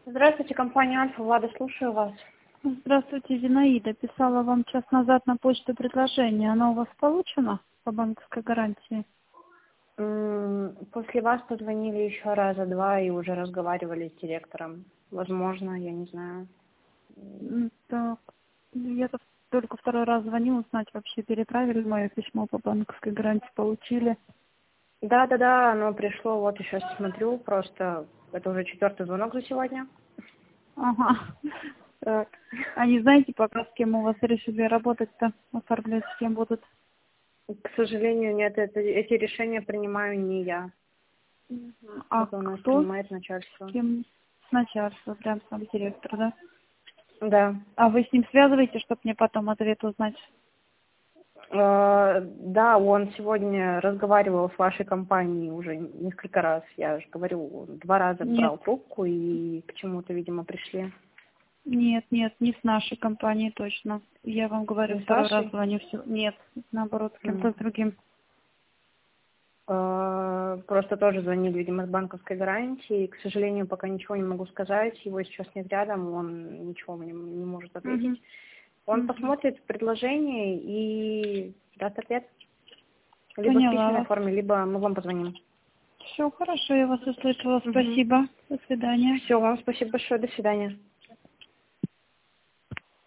Здравствуйте, компания Альфа. Влада, слушаю вас. Здравствуйте, Зинаида. Писала вам час назад на почту предложение. Оно у вас получено по банковской гарантии? После вас позвонили еще раза два и уже разговаривали с директором. Возможно, я не знаю. Так, я только второй раз звоню узнать, вообще переправили мое письмо по банковской гарантии, получили. Да, оно пришло, вот еще смотрю, просто это уже 4-й звонок за сегодня. Ага. Так. А не знаете пока, с кем у вас решили работать-то, оформлять, с кем будут? К сожалению, нет, эти решения принимаю не я. А Это у нас кто? принимает начальство. С кем? С начальства, прям сам директор, да? Да. А вы с ним связываете, чтобы мне потом ответ узнать? Да, он сегодня разговаривал с вашей компанией уже несколько раз. Я же говорю, 2 раза Нет. брал трубку и к чему-то, видимо, пришли. Нет, не с нашей компанией точно. Я вам говорю, Не с второй раз вашей? звоню. Все. Нет, наоборот, с кем-то с другим. Просто тоже звонили, видимо, с банковской гарантии. К сожалению, пока ничего не могу сказать. Его сейчас нет рядом, он ничего мне не может ответить. Он посмотрит предложение и даст ответ. Либо в Поняла письменной вас. форме, либо мы вам позвоним. Все хорошо, я вас услышала. Спасибо. До свидания. Все, вам спасибо большое. До свидания.